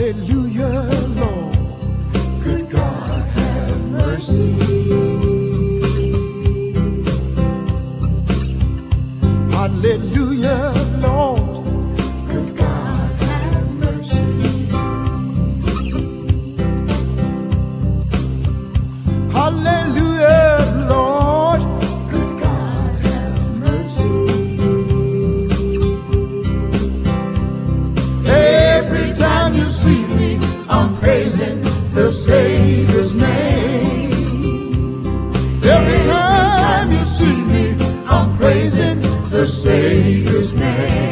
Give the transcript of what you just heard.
Hallelujah, Lord. Good God, have mercy. Hallelujah, Lord. Good God, have mercy. Hallelujah, Lord. Good God, have mercy. Every time you see me, I'm praising the Savior's name. Every time you see me, I'm praising the Savior's name.